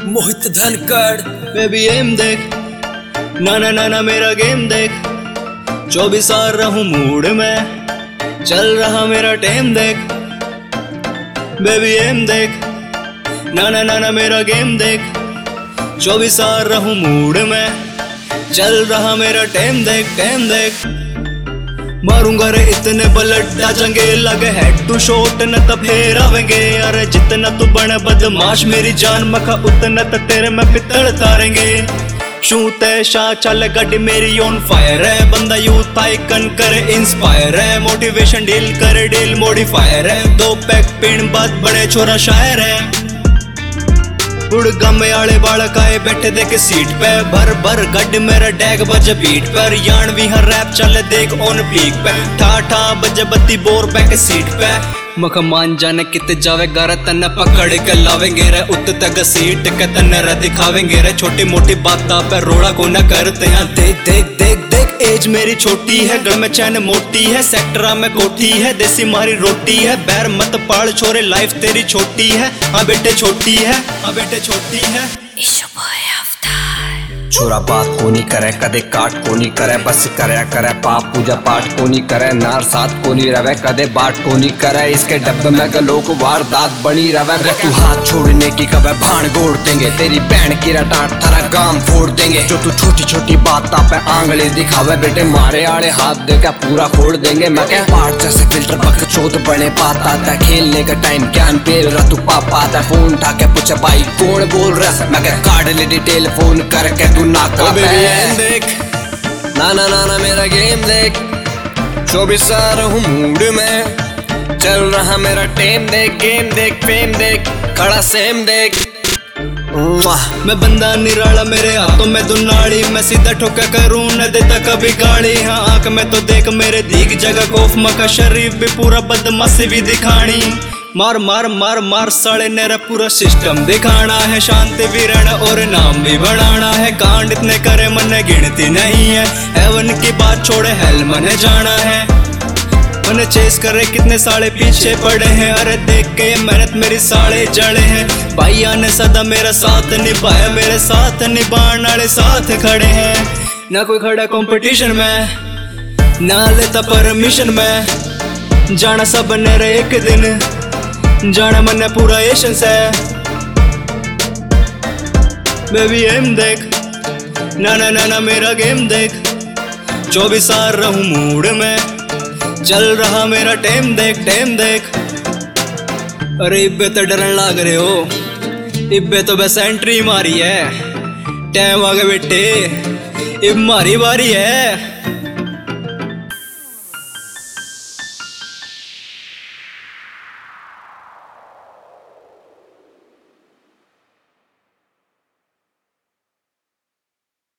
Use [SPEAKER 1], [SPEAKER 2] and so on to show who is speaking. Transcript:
[SPEAKER 1] मोहित Dhankhar
[SPEAKER 2] baby M देख, ना ना ना ना मेरा गेम देख, 24 आ रहूं मूड में, चल रहा मेरा टेम देख। बेबी एम देख, ना ना ना ना मेरा गेम देख, 24 आ रहूं मूड में, चल रहा मेरा टेम देख, टेम देख। मारूंगा रे इतने बलट डाचेंगे, लगे हेड टू शॉट न तब फेर आवेंगे। अरे जितना तू बने बदमाश मेरी जान मखा, उतना तो तेरे में पित्तल तारेंगे। शूते शाह चल गड्डी मेरी ऑन फायर है, बंदा यूथ आइकन करे इंस्पायर है, मोटिवेशन डील करे डील मॉडिफायर है। 2 पैक पीण बाद बड़े छोरा शायर है। उड़ गमे आले बालक आए बैठे देख सीट पे, भर भर गड्ड मेरा डैग बज बीट पर। यान भी हर रैप चले देख ऑन पीक पे, ठा ठा बज बत्ती बोर बैक सीट पे। मख मान जाने कित जावे गारा तन्ने पकड़ के लावेंगे रे, उत तक सीट के तन्ने रे दिखावेंगे रे। छोटी मोटी बाता पे रोड़ा को न करते हैं, देख देख देख देख एज मेरी छोटी है, गल में चैन मोटी है, सेक्टरा में कोठी है, देसी मारी रोटी है। बैर मत पाड़ छोरे लाइफ तेरी छोटी है, हाँ बेटे छोटी है, हाँ बेटे छोटी है।
[SPEAKER 1] छोरा बात को नहीं करे, कदे काट को नहीं करे, बस करे करे पाप पूजा पाठ को नहीं करे, नार साथ को नहीं रवे, कदे बाट को नहीं करे। इसके डब्बे में गलों को वारदात बनी रवे। तू हाथ छोड़ने की कबे भाण गोड़ देंगे, तेरी बहन की रटाट थारा गाम फोड़ देंगे। जो तू छोटी छोटी बात पे आंगली दिखावे, बेटे मारे आड़े हाथ देकर पूरा फोड़ देंगे। मैं क्या पार्ट जैसे फिल्टर पक चोत बने पाता था, खेलने का टाइम ज्ञान पेल रहा तू पापा था। फोन उठा के पूछे भाई कौन बोल रहा, मैं क्या कार्ड ले डिटेल फोन करके तू नाका
[SPEAKER 2] देख,
[SPEAKER 1] ना ना ना ना मेरा गेम देख, 24 आ रहूं मूड में, चल रहा मेरा टेम देख, गेम देख, फेम देख, खड़ा सेम देख।
[SPEAKER 2] मैं बंदा निराला मेरे हाथों में दुनाड़ी, मैं सीधा ठोका करूं न देता कभी गाड़ी। हाँ आंख में तो देख मेरे दीग जगह कोफ मका, शरीफ भी पूरा बदमाशी भी दिखानी। मार मार मार मार साले नेरा पूरा सिस्टम दिखाना है, शांति भी रहना और नाम भी बढ़ाना है। कांड इतने करे मन गिनती नहीं है, हेवन की बात छोड़े हेल मन जाना है। मन चेस करे कितने साले पीछे पड़े हैं, अरे देख के मेहनत मेरी साले जड़े हैं। भाइया ने सदा मेरा साथ निभाया, मेरे साथ निभाने वाले साथ खड़े हैं। ना कोई खड़ा कंपटीशन में, ना लेता परमिशन में, जाना सब ने रे एक दिन, जाना मन पूरा एशंस है। बेबी एम देख, ना ना ना ना मेरा गेम देख, 24 आ रहूं मूड में, चल रहा मेरा टेम देख, टेम देख। अरे इब्बे तो डरन लाग रहे हो, इब्बे तो बस एंट्री मारी है, टाइम आ गया बेटे, इब मारी बारी है।